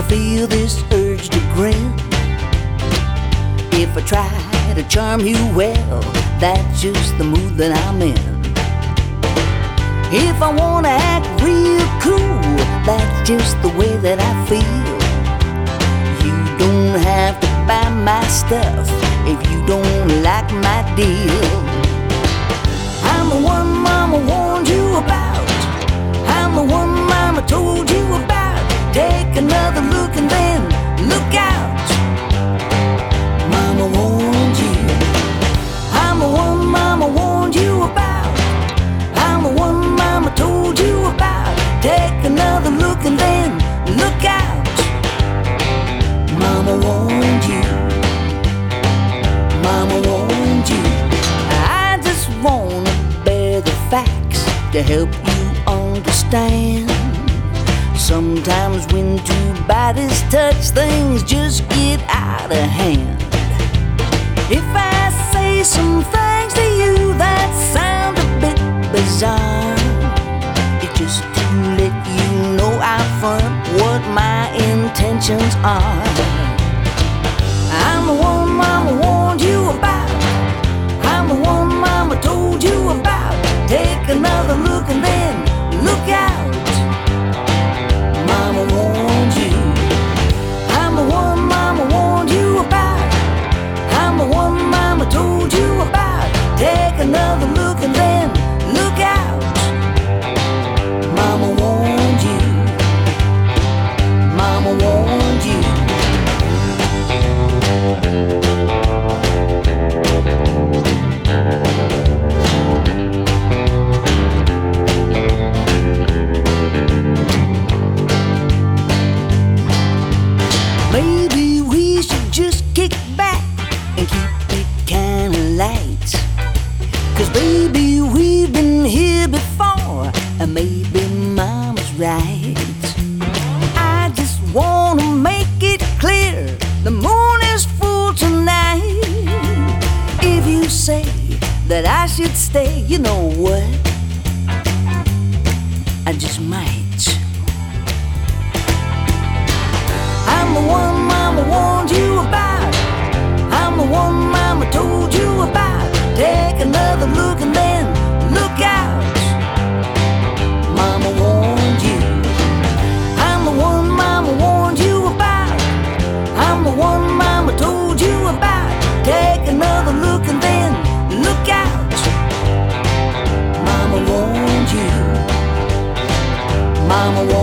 feel this urge to grin. If I try to charm you well, that's just the mood that I'm in. If I wanna act real cool, that's just the way that I feel. You don't have to buy my stuff if you don't like my deal. I'm the one Mama warned you about. I'm the one Mama told you about. Take another look and then look out. Mama warned you. I'm the one Mama warned you about. I'm the one Mama told you about. Take another look and then look out. Mama warned you. Mama warned you. I just wanna bear the facts to help you understand. Sometimes when two bodies touch, things just get out of hand. If I say some things to you that sound a bit bizarre, it's just to let you know out front what my intentions are. I'm the one Mama warned you about. I'm the one Mama told you about. Take another look and then look out. Mama warned you. I'm the one Mama warned you about. I'm the one Mama told you about. Take another look and then look out. Mama warned you. Mama warned you. Maybe we should just kick back and keep it kinda light. 'Cause baby, we've been here before, and maybe Mama's right. I just wanna make it clear, the moon is full tonight. If you say that I should stay, you know what? I just might. I'm the one Mama warned you about. I'm the one Mama told you about. Take another look and then look out. Mama warned you. I'm the one Mama warned you about. I'm the one Mama told you about. Take another look and then look out. Mama warned you. Mama warned you.